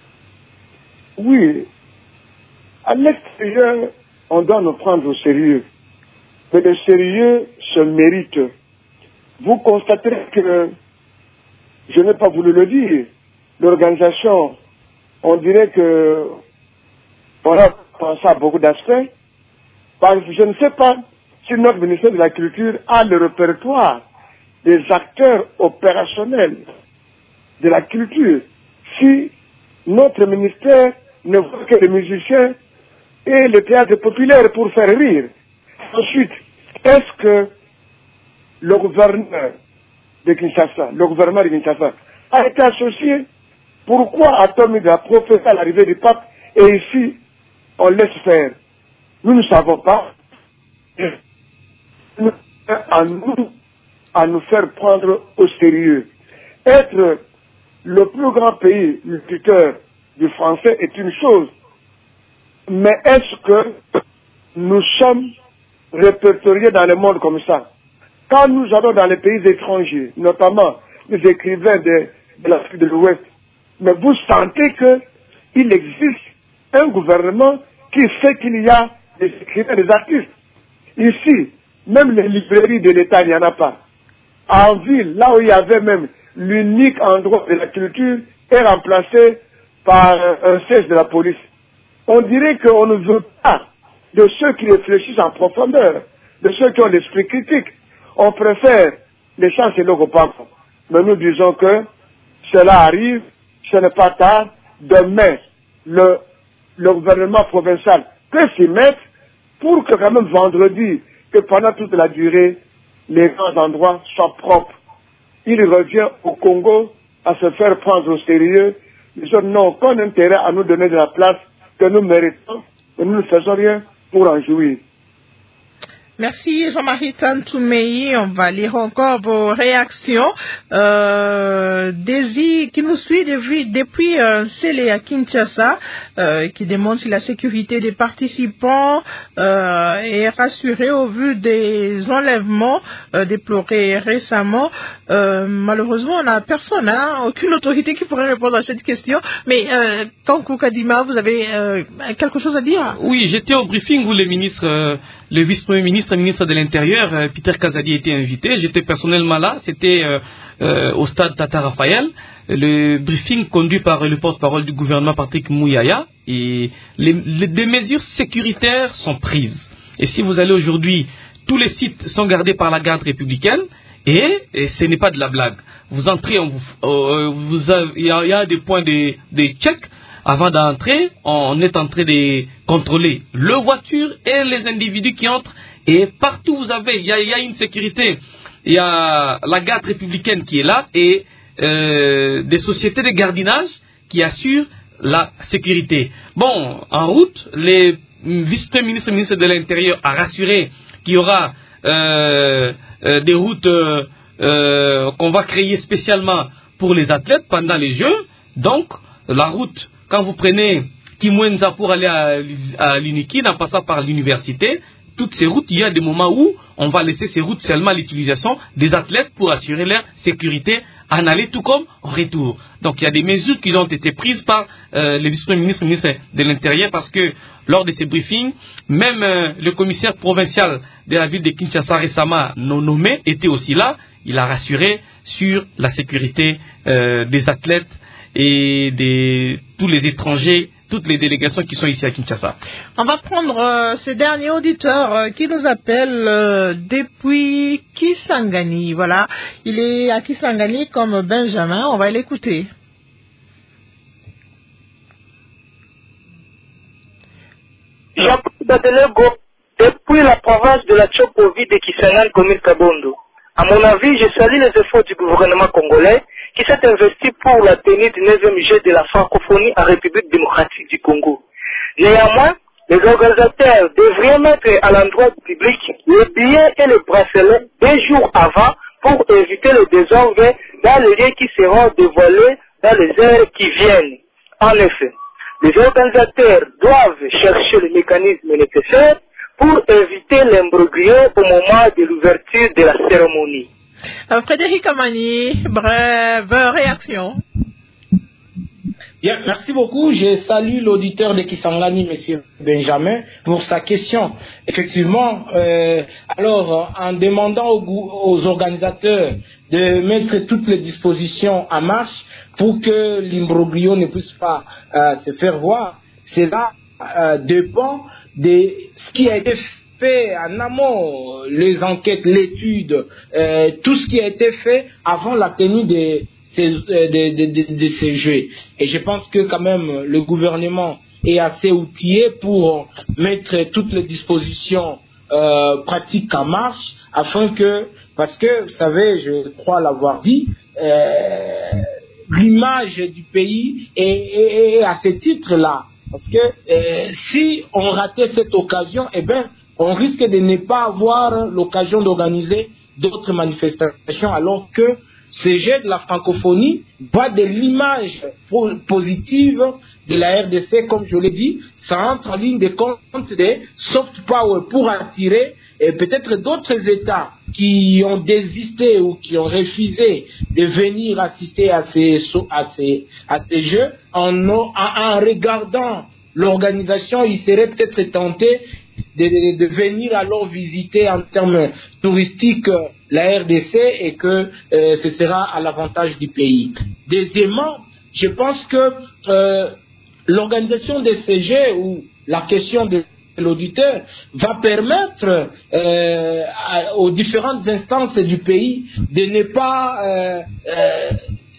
Oui. À l'extérieur, on doit nous prendre au sérieux. Mais le sérieux se mérite. Vous constaterez que, je n'ai pas voulu le dire, l'organisation, on dirait que, on a pensé à beaucoup d'aspects, parce que je ne sais pas si notre ministère de la Culture a le répertoire des acteurs opérationnels de la culture, si notre ministère ne voit que les musiciens et le théâtre populaire pour faire rire. Ensuite, est-ce que le gouverneur de Kinshasa, le gouvernement de Kinshasa, a été associé? Pourquoi a-t-on mis de la prophétie à l'arrivée du pape et ici, on laisse faire? Nous ne savons pas. À nous, à nous faire prendre au sérieux. Être le plus grand pays, le tuteur du français est une chose. Mais est-ce que nous sommes répertoriés dans le monde comme ça? Quand nous allons dans les pays étrangers, notamment les écrivains de, de l'Afrique de l'Ouest, mais vous sentez qu'il existe un gouvernement qui fait qu'il y a des écrivains, des artistes. Ici, même les librairies de l'État, il n'y en a pas. En ville, là où il y avait même l'unique endroit de la culture, est remplacé par un siège de la police. On dirait qu'on ne veut pas de ceux qui réfléchissent en profondeur, de ceux qui ont l'esprit critique. On préfère les chanceler au pape. Mais nous disons que cela arrive, ce n'est pas tard. Demain, le, le gouvernement provincial peut s'y mettre pour que quand même vendredi, que pendant toute la durée, les grands endroits soient propres. Il revient au Congo à se faire prendre au sérieux. Ils n'ont aucun intérêt à nous donner de la place que nous méritons, et nous ne faisons rien pour en jouir. Merci Jean-Marie Tantoumé. On va lire encore vos réactions. Euh, Daisy, qui nous suit depuis, depuis euh, Sélé à Kinshasa, euh, qui demande si la sécurité des participants euh, est rassurée au vu des enlèvements euh, déplorés récemment. Euh, malheureusement, on n'a personne, hein, aucune autorité qui pourrait répondre à cette question. Mais euh, Kankou Kadima, vous avez euh, quelque chose à dire? Oui, j'étais au briefing où le ministre euh, le vice-premier ministre et ministre de l'Intérieur, euh, Peter Kazadi, était invité. J'étais personnellement là. C'était euh, euh, au stade Tata Raphaël. Le briefing conduit par le porte-parole du gouvernement, Patrick Mouyaya. Et les, les, des mesures sécuritaires sont prises. Et si vous allez aujourd'hui, tous les sites sont gardés par la garde républicaine. Et, et ce n'est pas de la blague. Vous entrez, on vous, euh, vous avez, il, y a, il y a des points de, de check. Avant d'entrer, on est en train de contrôler le voiture et les individus qui entrent. Et partout vous avez, il y a, il y a une sécurité. Il y a la garde républicaine qui est là et euh, des sociétés de gardiennage qui assurent la sécurité. Bon, en route, les vice-premiers ministres et ministres de l'Intérieur a rassuré qu'il y aura euh, euh, des routes euh, euh, qu'on va créer spécialement pour les athlètes pendant les Jeux. Donc, la route, quand vous prenez Kimwenza pour aller à, à l'Unikin, en passant par l'université, toutes ces routes, il y a des moments où on va laisser ces routes seulement à l'utilisation des athlètes pour assurer leur sécurité en aller tout comme en retour. Donc il y a des mesures qui ont été prises par euh, les vice-premiers ministres et ministres de l'Intérieur parce que lors de ces briefings, même euh, le commissaire provincial de la ville de Kinshasa récemment non nommé était aussi là. Il a rassuré sur la sécurité euh, des athlètes et de tous les étrangers, toutes les délégations qui sont ici à Kinshasa. On va prendre euh, ce dernier auditeur euh, qui nous appelle euh, depuis Kisangani. Voilà, il est à Kisangani comme Benjamin. On va l'écouter. Jean-Paul Badelego, depuis la province de la Tchopovi de Kisangani, commune Kabondo. À mon avis, je salue les efforts du gouvernement congolais qui s'est investi pour la tenue du neuvième Jeu de la francophonie en République démocratique du Congo. Néanmoins, les organisateurs devraient mettre à l'endroit du public les billets et les bracelets deux jours avant pour éviter le désordre dans les lieux qui seront dévoilés dans les heures qui viennent. En effet, les organisateurs doivent chercher le mécanisme nécessaire pour éviter l'imbroglio au moment de l'ouverture de la cérémonie. Euh, Frédéric Amani, brève réaction. Bien, merci beaucoup. Je salue l'auditeur de Kisangani, M. Benjamin, pour sa question. Effectivement, euh, alors, en demandant aux, aux organisateurs de mettre toutes les dispositions en marche pour que l'imbroglio ne puisse pas euh, se faire voir, cela euh, dépend de ce qui a été fait en amont, les enquêtes, l'étude, euh, tout ce qui a été fait avant la tenue de ces, de, de, de, de ces Jeux. Et je pense que quand même le gouvernement est assez outillé pour mettre toutes les dispositions euh, pratiques en marche afin que, parce que vous savez, je crois l'avoir dit, euh, l'image du pays est, est, est à ce titre-là. Parce que euh, si on ratait cette occasion, eh bien, on risque de ne pas avoir l'occasion d'organiser d'autres manifestations, alors que ce Jeu de la francophonie va de l'image positive de la R D C, comme je l'ai dit, ça entre en ligne de compte des soft power pour attirer et peut-être d'autres États qui ont désisté ou qui ont refusé de venir assister à ces, à ces, à ces Jeux. En, en, en regardant l'organisation, ils seraient peut-être tentés de, de, de venir alors visiter en termes touristiques la R D C et que euh, ce sera à l'avantage du pays. Deuxièmement, je pense que euh, l'organisation des C G ou la question de l'auditeur va permettre euh, à, aux différentes instances du pays de ne pas euh, euh,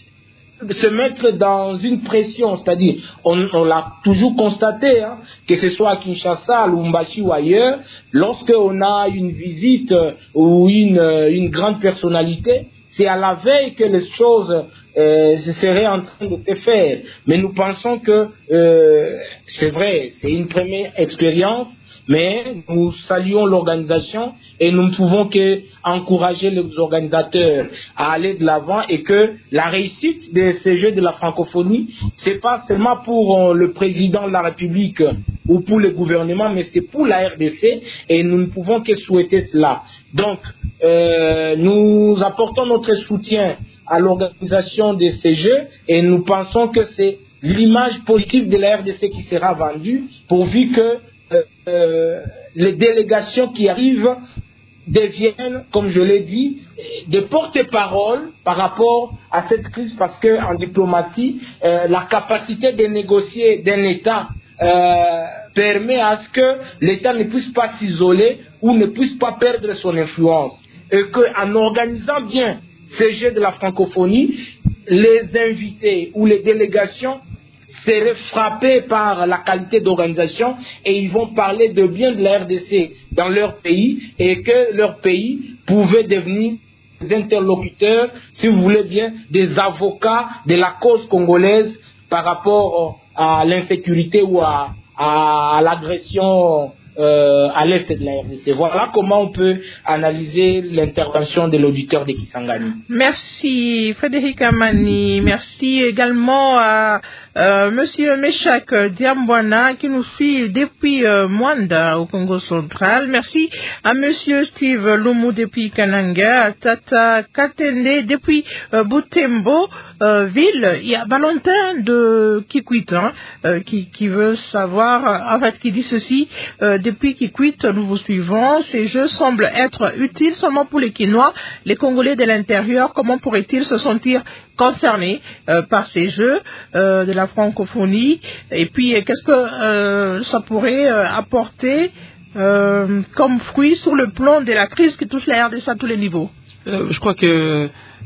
se mettre dans une pression, c'est-à-dire, on, on l'a toujours constaté, hein, que ce soit à Kinshasa, à Lubumbashi ou ailleurs, lorsque on a une visite ou une, une grande personnalité, c'est à la veille que les choses euh, seraient en train de se faire. Mais nous pensons que euh, c'est vrai, c'est une première expérience, mais nous saluons l'organisation et nous ne pouvons qu'encourager les organisateurs à aller de l'avant et que la réussite de ces Jeux de la francophonie, c'est pas seulement pour le président de la République ou pour le gouvernement, mais c'est pour la R D C et nous ne pouvons que souhaiter cela. Donc, euh, nous apportons notre soutien à l'organisation de ces Jeux et nous pensons que c'est l'image positive de la R D C qui sera vendue pourvu que Euh, les délégations qui arrivent deviennent, comme je l'ai dit, des porte-parole par rapport à cette crise, parce qu'en diplomatie, euh, la capacité de négocier d'un État euh, permet à ce que l'État ne puisse pas s'isoler ou ne puisse pas perdre son influence. Et qu'en organisant bien ces Jeux de la francophonie, les invités ou les délégations seraient frappés par la qualité d'organisation et ils vont parler de bien de la R D C dans leur pays et que leur pays pouvait devenir des interlocuteurs, si vous voulez bien, des avocats de la cause congolaise par rapport à l'insécurité ou à, à l'agression euh, à l'est de la R D C. Voilà comment on peut analyser l'intervention de l'auditeur de Kisangani. Merci Frédéric Amani. Merci également à euh, Monsieur Meshak Diambwana qui nous suit depuis euh, Mwanda au Congo central. Merci à Monsieur Steve Lumu depuis Kananga, à Tata Katende depuis euh, Butembo euh, ville. Il y a Valentin de Kikwit hein, euh, qui, qui veut savoir, en fait qui dit ceci, euh, depuis Kikwit nous vous suivons, ces jeux semblent être utiles seulement pour les Quinois, les Congolais de l'intérieur, comment pourraient-ils se sentir concernés euh, par ces jeux euh, de la francophonie et puis euh, qu'est-ce que euh, ça pourrait euh, apporter euh, comme fruit sur le plan de la crise qui touche la R D C à tous les niveaux. euh, Je crois que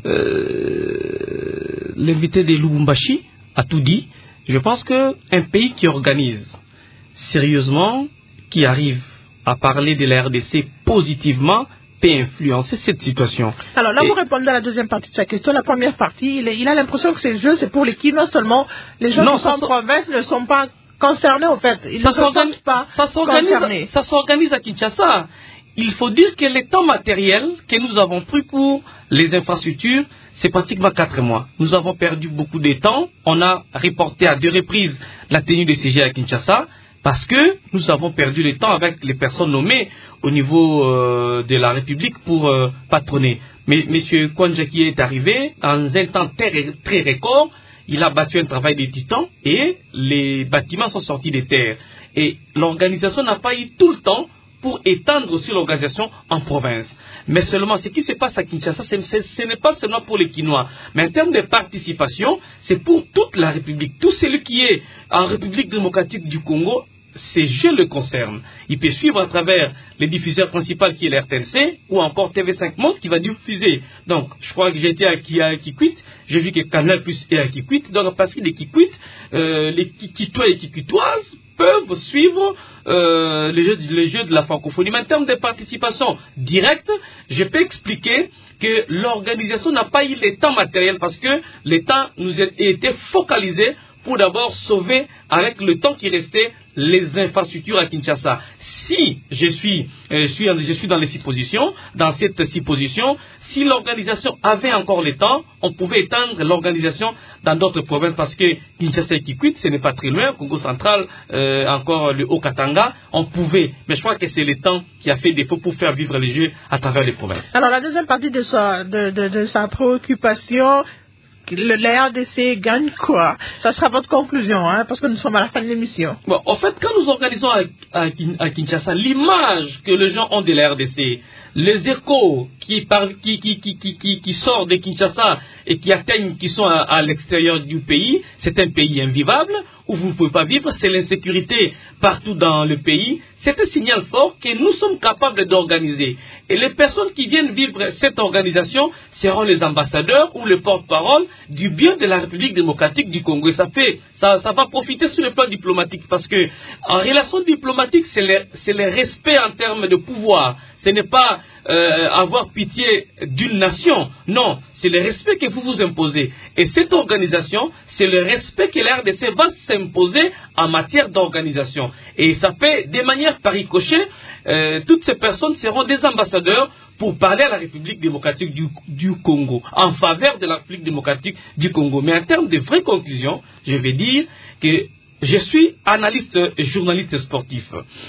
euh, l'invité de Lubumbashi a tout dit. Je pense qu'un pays qui organise sérieusement, qui arrive à parler de la R D C positivement, peut influencer cette situation. Alors là, et... vous répondez à la deuxième partie de sa question. La première partie, il, est, il a l'impression que ces jeux, c'est pour les Quinois seulement. Les gens non, qui sont en province ne sont pas concernés, en fait. Ils ça ne se sentent pas ça concernés. Ça s'organise à Kinshasa. Il faut dire que les temps matériels que nous avons pris pour les infrastructures, c'est pratiquement quatre mois. Nous avons perdu beaucoup de temps. On a reporté à deux reprises la tenue des C G à Kinshasa parce que nous avons perdu le temps avec les personnes nommées au niveau euh, de la République pour euh, patronner. Mais M. Kwanjaki est arrivé dans un temps très, très record. Il a battu un travail de titan et les bâtiments sont sortis des terres. Et l'organisation n'a pas eu tout le temps pour étendre aussi l'organisation en province. Mais seulement, ce qui se passe à Kinshasa, ce n'est pas seulement pour les Quinois. Mais en termes de participation, c'est pour toute la République. Tout celui qui est en République démocratique du Congo, ces jeux le concernent. Il peut suivre à travers les diffuseurs principaux qui est l'R T N C ou encore T V cinq Monde qui va diffuser. Donc, je crois que j'étais à Kikwit, j'ai vu que Canal Plus est à Kikwit. Donc, à partir de Kikwit, euh, les Kikitois et Kikwitoises peuvent suivre euh, les, jeux, les jeux de la francophonie. Mais en termes de participation directe, je peux expliquer que l'organisation n'a pas eu le temps matériel parce que le temps nous a été focalisé pour d'abord sauver avec le temps qui restait les infrastructures à Kinshasa. Si je suis, euh, je suis, je suis dans les six positions, dans cette six positions, si l'organisation avait encore le temps, on pouvait étendre l'organisation dans d'autres provinces parce que Kinshasa et Kikwit, ce n'est pas très loin, Congo central, euh, encore le Haut-Katanga, on pouvait. Mais je crois que c'est le temps qui a fait défaut pour faire vivre les jeux à travers les provinces. Alors la deuxième partie de sa, de, de, de sa préoccupation, le, la R D C gagne quoi? Ça sera votre conclusion, hein, parce que nous sommes à la fin de l'émission. Bon, en fait, quand nous organisons à, à, à Kinshasa, l'image que les gens ont de la R D C, les échos qui, par, qui, qui, qui, qui, qui, qui sortent de Kinshasa et qui atteignent, qui sont à, à l'extérieur du pays, c'est un pays invivable où vous ne pouvez pas vivre, c'est l'insécurité partout dans le pays. C'est un signal fort que nous sommes capables d'organiser. Et les personnes qui viennent vivre cette organisation seront les ambassadeurs ou les porte-parole du bien de la République démocratique du Congo. Et ça fait, ça, ça va profiter sur le plan diplomatique parce que en relation diplomatique, c'est le, c'est le respect en termes de pouvoir. Ce n'est pas euh, avoir pitié d'une nation. Non, c'est le respect que vous vous imposez. Et cette organisation, c'est le respect que la R D C va s'imposer en matière d'organisation. Et ça fait de manière par ricochet, euh, toutes ces personnes seront des ambassadeurs pour parler à la République démocratique du, du Congo, en faveur de la République démocratique du Congo. Mais en termes de vraies conclusions, je vais dire que je suis analyste et journaliste sportif.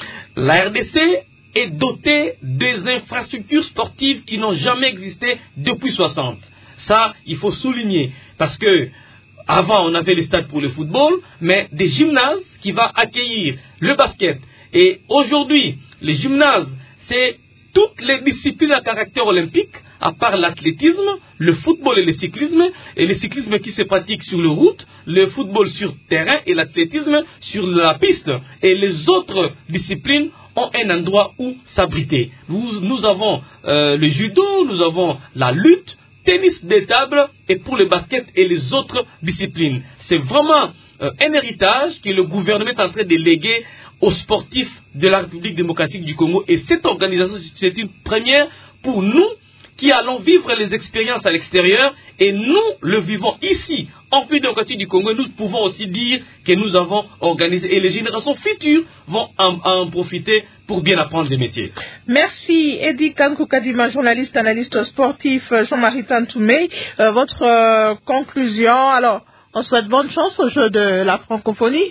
La R D C est dotée des infrastructures sportives qui n'ont jamais existé depuis soixante. Ça, il faut souligner, parce que avant, on avait les stades pour le football, mais des gymnases qui vont accueillir le basket. Et aujourd'hui, les gymnases, c'est toutes les disciplines à caractère olympique, à part l'athlétisme, le football et le cyclisme, et le cyclisme qui se pratique sur la route, le football sur terrain et l'athlétisme sur la piste. Et les autres disciplines ont un endroit où s'abriter. Nous, nous avons euh, le judo, nous avons la lutte, tennis de table et pour le basket et les autres disciplines. C'est vraiment euh, un héritage que le gouvernement est en train de léguer aux sportifs de la République démocratique du Congo. Et cette organisation, c'est une première pour nous qui allons vivre les expériences à l'extérieur et nous le vivons ici, en République démocratique du Congo. Nous pouvons aussi dire que nous avons organisé et les générations futures vont en, en profiter pour bien apprendre les métiers. Merci Edi Kankoukadima, journaliste, analyste sportif, Jean-Marie Tantoumé. Euh, votre euh, conclusion, alors on souhaite bonne chance au jeu de la francophonie.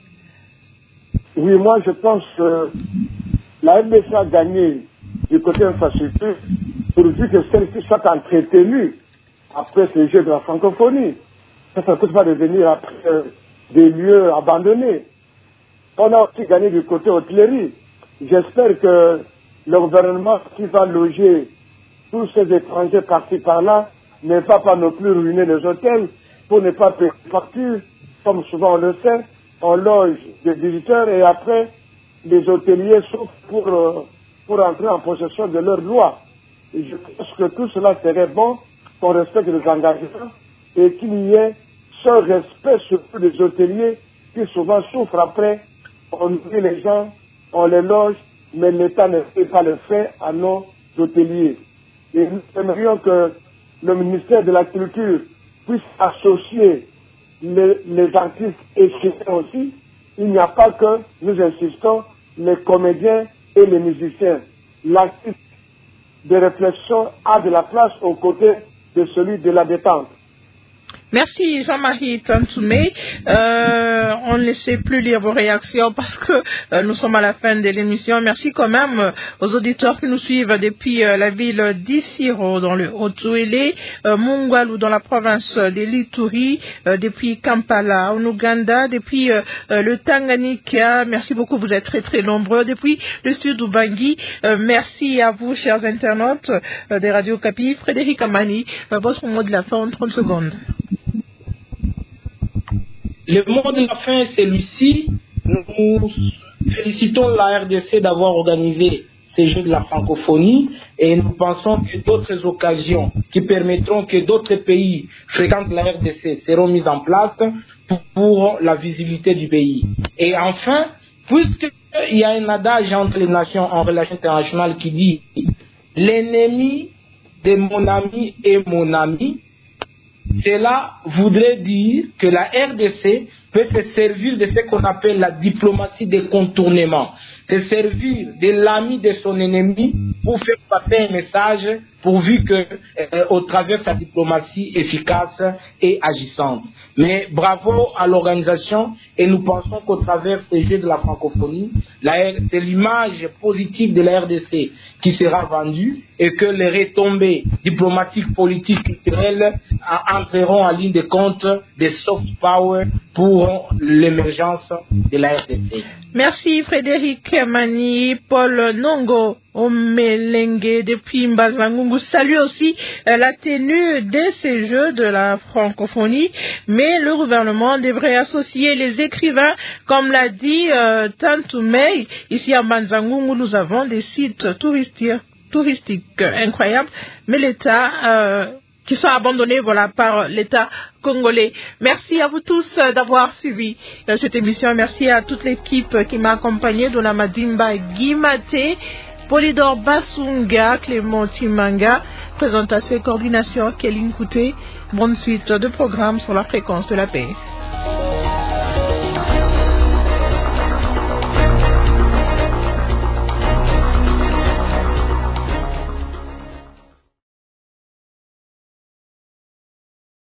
Oui, moi je pense que la R D C a gagné du côté infrastructure pourvu que celle-ci soit entretenue après ces jeux de la francophonie. Ça ne peut pas devenir après euh, des lieux abandonnés. On a aussi gagné du côté hôtellerie. J'espère que le gouvernement qui va loger tous ces étrangers partis par là ne va pas non plus ruiner les hôtels pour ne pas payer les factures, comme souvent on le sait. On loge des visiteurs et après, les hôteliers souffrent pour, euh, pour entrer en possession de leurs lois. Et je pense que tout cela serait bon, qu'on respecte les engagements et qu'il y ait ce respect surtout des hôteliers qui souvent souffrent après. On nourrit les gens, on les loge, mais l'État ne fait pas le fait à nos hôteliers. Et nous aimerions que le ministère de la Culture puisse associer Les, les artistes écrivains aussi. Il n'y a pas que, nous insistons, les comédiens et les musiciens. L'artiste de réflexion a de la place aux côtés de celui de la détente. Merci Jean-Marie Tantoumé. Euh, on ne sait plus lire vos réactions parce que euh, nous sommes à la fin de l'émission. Merci quand même euh, aux auditeurs qui nous suivent depuis euh, la ville d'Issiro dans le Haut-Ouélé, euh, Mungwalu dans la province de l'Ituri, euh, depuis Kampala en Ouganda, depuis euh, euh, le Tanganyika. Merci beaucoup, vous êtes très très nombreux. Depuis le sud d'Ubangi, euh, merci à vous chers internautes euh, de Radio Kapi. Frédéric Amani, euh, votre mot de la fin en trente secondes. Le mot de la fin est celui-ci. Nous félicitons la R D C d'avoir organisé ces Jeux de la francophonie et nous pensons que d'autres occasions qui permettront que d'autres pays fréquentent la R D C seront mises en place pour, pour la visibilité du pays. Et enfin, puisqu'il y a un adage entre les nations en relations internationales qui dit « l'ennemi de mon ami est mon ami », cela voudrait dire que la R D C peut se servir de ce qu'on appelle la diplomatie de contournement, se servir de l'ami de son ennemi pour faire passer un message pourvu que, euh, au travers de sa diplomatie efficace et agissante. Mais bravo à l'organisation et nous pensons qu'au travers ces Jeux de la francophonie, la, c'est l'image positive de la R D C qui sera vendue et que les retombées diplomatiques, politiques, culturelles entreront en ligne de compte des soft power pour l'émergence de la R D C. Merci Frédéric Mani, Paul Nongo Omelenge depuis Mbazangungu. Salut aussi euh, la tenue de ces Jeux de la francophonie, mais le gouvernement devrait associer les écrivains, comme l'a dit euh, Tantoumé. Ici à Mbazangungu, nous avons des sites touristiques, touristiques incroyables, mais l'État... Euh, qui sont abandonnés voilà, par l'État congolais. Merci à vous tous euh, d'avoir suivi euh, cette émission. Merci à toute l'équipe qui m'a accompagné, Dona Madimba Guimate, Polydor Basunga, Clément Timanga, présentation et coordination Kéline Kouté. Bonne suite de programmes sur la fréquence de la paix.